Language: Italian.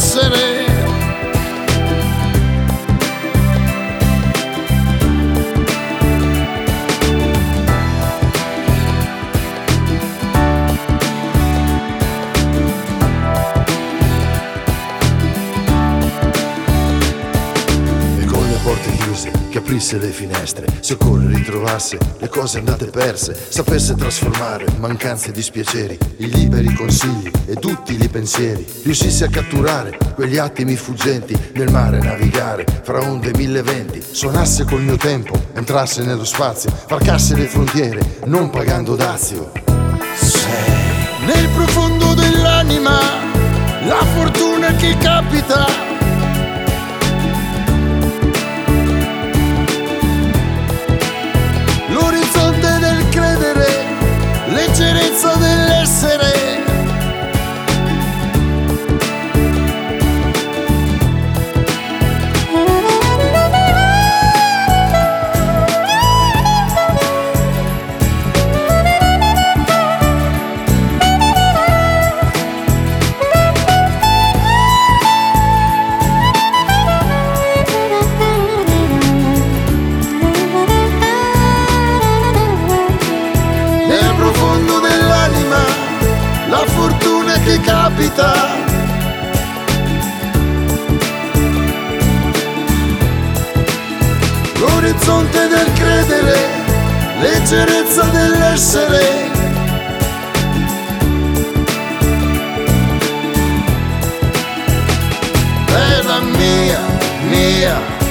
dell'essere. Porte chiuse, che aprisse le finestre, se il cuore ritrovasse le cose andate perse, sapesse trasformare mancanze e dispiaceri in liberi consigli e duttili pensieri, riuscisse a catturare quegli attimi fuggenti, nel mare navigare fra onde mille venti, suonasse col mio tempo, entrasse nello spazio, varcasse le frontiere, non pagando dazio. Sei nel profondo dell'anima, la fortuna che capita. L'orizzonte del credere, leggerezza dell'essere. La fortuna che capita. L'orizzonte del credere, leggerezza dell'essere. È la mia